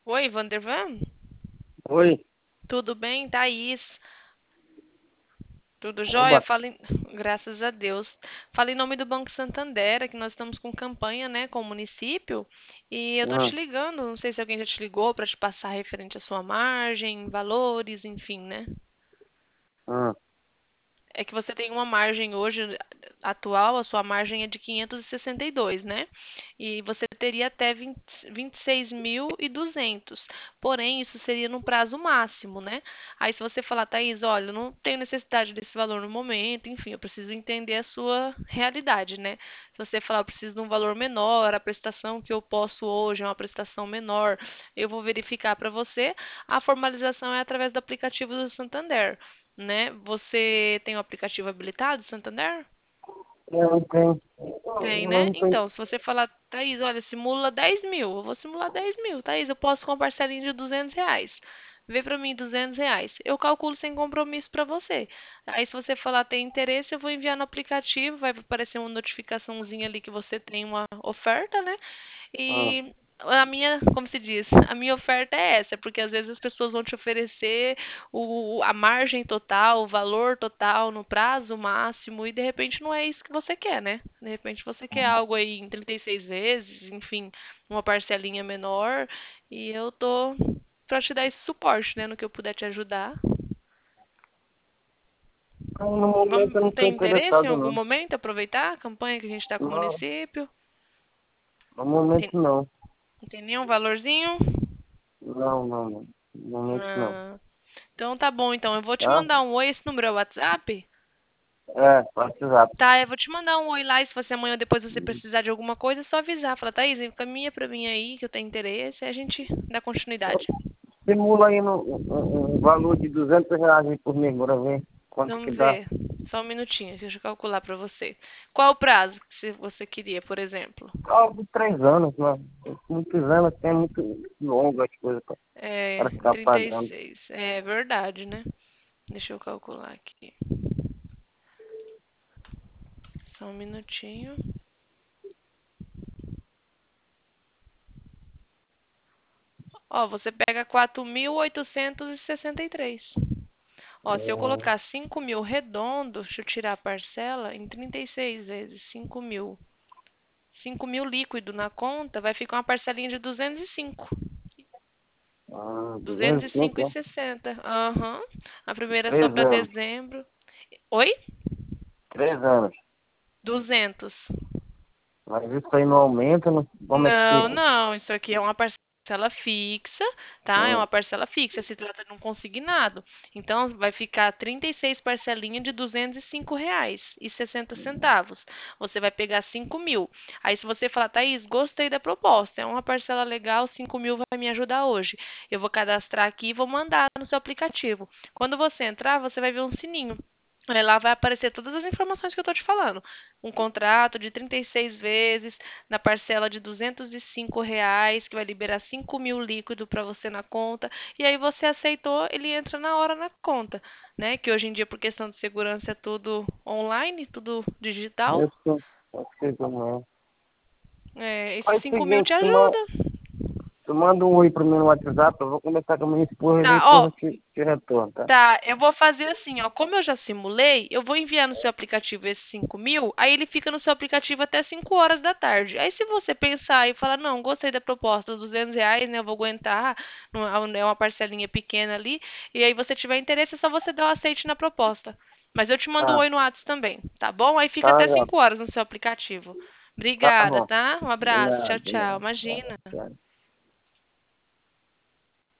Oi, Vandervan? Oi, Tudo bem? Thaís? Tudo jóia? oba. Graças a Deus. Fala em nome do Banco Santander, é que nós estamos com campanha, né, com o município, e eu tô te Ah, ligando, não sei se alguém já te ligou para te passar referente à sua margem, valores, enfim, né? ah, É que você tem uma margem hoje atual, a sua margem é de 562, né? E você teria até 26.200. Porém, isso seria no prazo máximo, né? Aí se você falar, Thaís, olha, eu não tenho necessidade desse valor no momento, enfim, eu preciso entender a sua realidade, né? Se você falar, eu preciso de um valor menor, a prestação que eu posso hoje é uma prestação menor, eu vou verificar para você. A formalização é através do aplicativo do Santander, né? Você tem o aplicativo habilitado, Santander? eu tenho. Tem, Eu né? não tenho. Então, se você falar, Thaís, olha, simula 10 mil, eu vou simular 10 mil. Thaís, eu posso com uma parcelinha de R$ 200. Vê pra mim R$ 200. Eu calculo sem compromisso pra você. Aí, se você falar tem interesse, eu vou enviar no aplicativo, vai aparecer uma notificaçãozinha ali que você tem uma oferta, né? Ah, E a minha, como se diz, a minha oferta é essa, porque às vezes as pessoas vão te oferecer a margem total, o valor total no prazo máximo, e de repente não é isso que você quer, né? De repente você quer algo aí em 36 vezes, enfim, uma parcelinha menor, e eu tô pra te dar esse suporte, né, no que eu puder te ajudar. no momento eu não estou Tem interesse em interessado, algum não. momento aproveitar a campanha que a gente está com o Não, município? no momento Tem, não. tem nenhum valorzinho? Não, não, não. No momento não. Ah, então tá bom, então. Eu vou te Tá? mandar um oi, esse número é o WhatsApp? É, WhatsApp. Tá, eu vou te mandar um oi lá e se você amanhã ou depois você precisar de alguma coisa, é só avisar. Fala, Thaís, encaminha pra mim aí que eu tenho interesse e a gente dá continuidade. Simula aí um valor de R$ 200 aí por mês, bora ver quanto que Vamos dá. ver. Só um minutinho, deixa eu calcular pra você. Qual o prazo que você queria, por exemplo? Algo de 3 anos, né? Muitos anos tem muito longo as coisas É, para ficar trinta e pagando. seis. É verdade, né? Deixa eu calcular aqui. Só um minutinho. Ó, você pega 4.863. Ó, se eu É, colocar 5 mil redondo, deixa eu tirar a parcela, em 36 vezes 5 mil. 5 mil líquido na conta, vai ficar uma parcelinha de 205. 205, ó. 205,60. Aham. A primeira só Três para anos. dezembro. Oi? 3 anos. 200. Mas isso aí não aumenta, não, como é que Não, fica? não, isso aqui é uma parcela fixa, tá? É Hum, uma parcela fixa, se trata de um consignado. Então, vai ficar 36 parcelinhas de R$ 205,60. Você vai pegar 5 mil. Aí, se você falar, Thaís, gostei da proposta, é uma parcela legal, 5 mil vai me ajudar hoje. Eu vou cadastrar aqui e vou mandar no seu aplicativo. Quando você entrar, você vai ver um sininho. Aí lá vai aparecer todas as informações que eu estou te falando. Um contrato de 36 vezes, na parcela de R$ 205, que vai liberar 5 mil líquido para você na conta. E aí você aceitou, ele entra na hora na conta, né? Que hoje em dia, por questão de segurança, é tudo online, tudo digital. eu sei como é. É, esses Faz o 5 mil te seguinte, ajuda. tu manda um oi pro meu WhatsApp, eu vou conversar com a minha esposa e Tá, depois ó, eu te retorno, tá? tá, eu vou fazer assim, ó. Como eu já simulei, eu vou enviar no seu aplicativo esses 5 mil, aí ele fica no seu aplicativo até 5 horas da tarde. Aí se você pensar e falar, não, gostei da proposta, R$ 200, né, eu vou aguentar, é uma parcelinha pequena ali, e aí você tiver interesse, é só você dar o aceite na proposta. Mas eu te mando um Tá, oi no WhatsApp também, tá bom? Aí fica tá, até já. 5 horas no seu aplicativo. Tá Obrigada, bom. tá? Um De abraço, nada, tchau, de tchau. nada. Imagina. Tchau, tchau.